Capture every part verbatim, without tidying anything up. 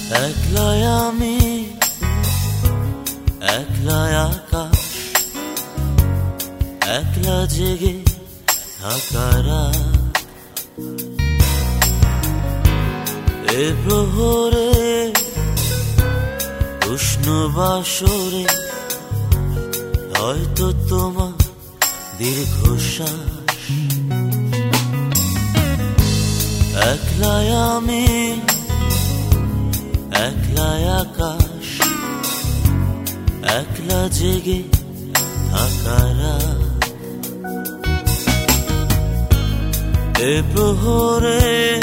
একলাই আমি, একলাই আকাশ, একলা জেগে থাকারা এ প্রহরে উষ্ণ বাসরে হয়তো তোমার দীর্ঘশ্বাস। একলাই আমি, একলাই আকাশ, একলা জেগে থাকারা এ প্রহরে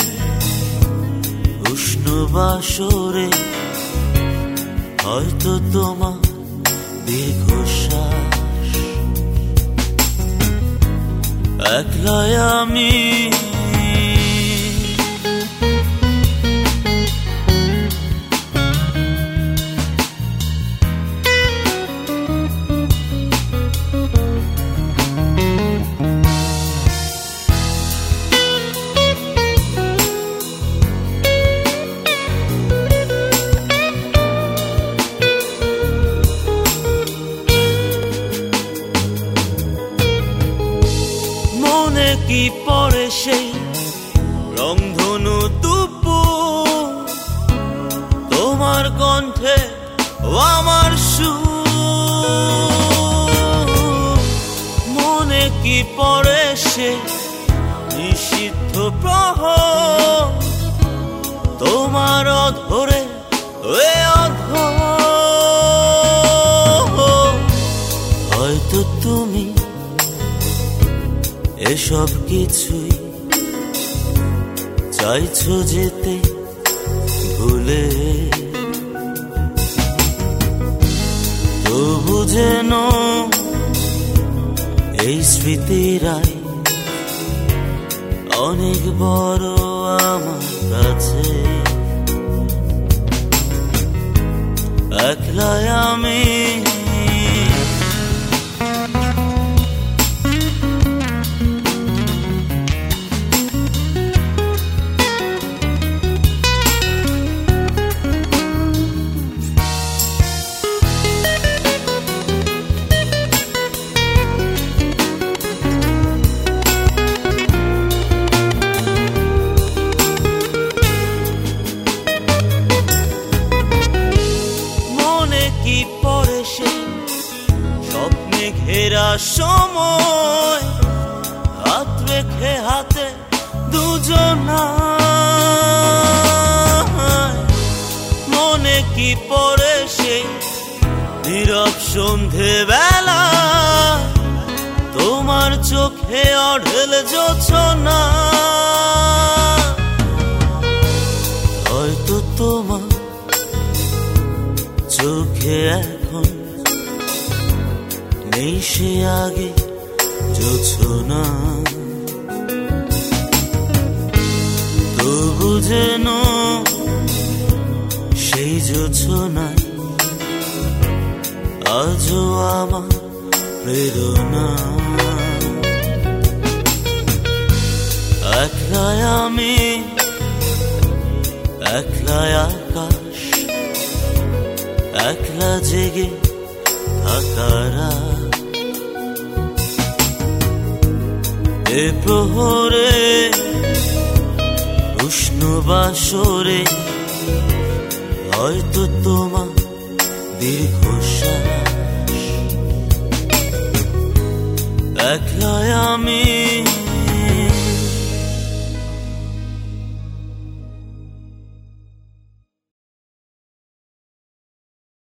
উষ্ণ বাসরে হয়তো তোমার দীর্ঘশ্বাস। একলাই আমি, কি পরে সেই রংধনু দুপুর, তোমার কণ্ঠে ও আমার সুর। মনে কি পরে সেই নিষিদ্ধ প্রহর, তোমার অধরে এ অধর। হয়তো তুমি এসব কিছুই চাইছো যেতে ভুলে, তবু যেন এই স্মৃতিরাই অনেক বড় আমার কাছে। একলাই আমি, কি পরে সে স্বপ্নে ঘেরা সময়, হাত রেখে হাতে দুজনায়। মনে কি পরে সে নীরব সন্ধে বেলা, তোমার চোখে অঢেল জোছনা। হয়তো তোমার চোখে এখন নেই সে আগে জোছনা, তবু যেন সেই জোছনায় আজও আমার প্রেরণা। একলাই আমি, একলাই আকাশ, একলা জেগে থাকারা এ প্রহরে উষ্ণ বাসরে হয়তো তোমার দীর্ঘশ্বাস। একলাই আমি।